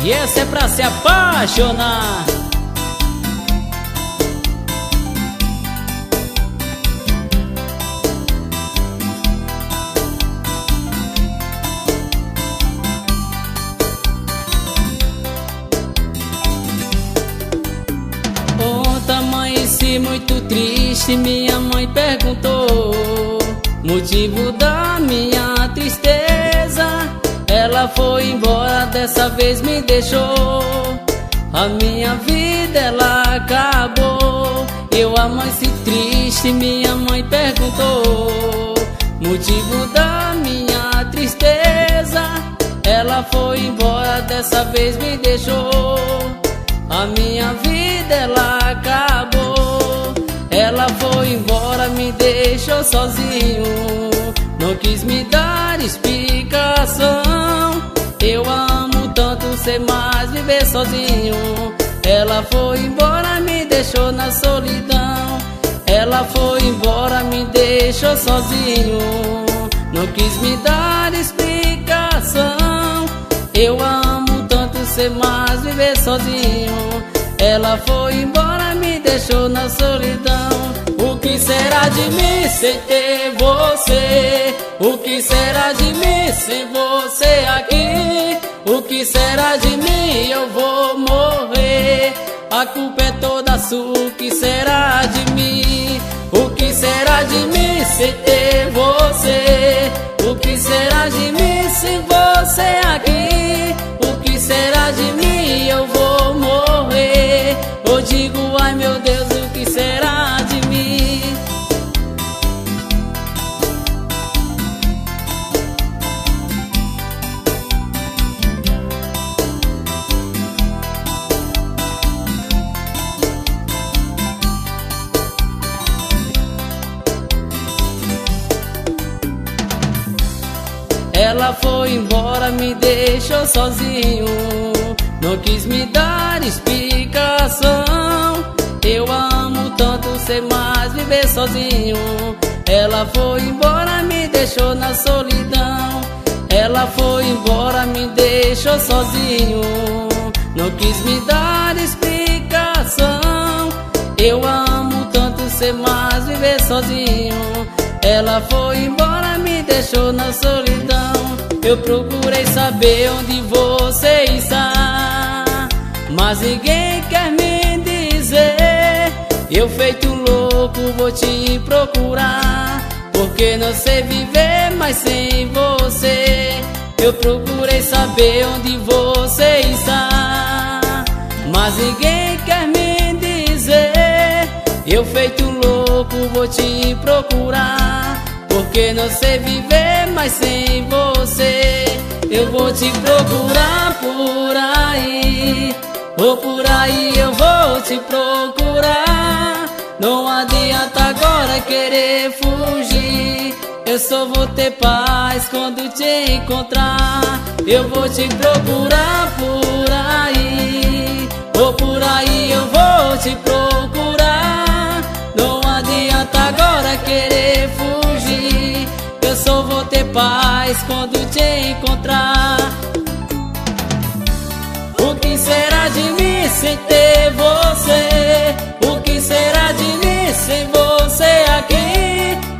E essa é pra se apaixonar. Ontem amanheci muito triste, minha mãe perguntou motivo da minha tristeza. Ela foi embora, dessa vez me deixou. A minha vida ela acabou. Eu amanheci triste, minha mãe perguntou motivo da minha tristeza. Ela foi embora, dessa vez me deixou. A minha vida ela acabou. Ela foi embora, me deixou sozinho. Não quis me dar explicação. Eu amo tanto ser mais, viver sozinho. Ela foi embora, me deixou na solidão. Ela foi embora, me deixou sozinho. Não quis me dar explicação. Eu amo tanto ser mais, viver sozinho. Ela foi embora, me deixou na solidão. O que será de mim sem ter você? O que será de mim sem você aqui? O que será de mim? Eu vou morrer. A culpa é toda sua, o que será de mim? O que será de mim sem ter você? O que será de mim sem você aqui? O que será de mim? Eu vou morrer. Eu digo, ai meu Deus, o que será de mim? Ela foi embora, me deixou sozinho. Não quis me dar explicação. Eu amo tanto ser mais, viver sozinho. Ela foi embora, me deixou na solidão. Ela foi embora, me deixou sozinho. Não quis me dar explicação. Eu amo tanto ser mais, viver sozinho. Ela foi embora, me deixou na solidão. Eu procurei saber onde você está, mas ninguém quer me dizer. Eu feito louco vou te procurar, porque não sei viver mais sem você. Eu procurei saber onde você está, mas ninguém quer me dizer. Eu feito louco vou te procurar, porque não sei viver mais sem você. Eu vou te procurar por aí, ou por aí eu vou te procurar. Não adianta agora querer fugir, eu só vou ter paz quando te encontrar. Eu vou te procurar por aí, ou por aí eu vou te procurar. Não adianta agora querer fugir, eu só vou ter paz quando te encontrar. O que será de mim sem ter você? O que será de mim sem você aqui?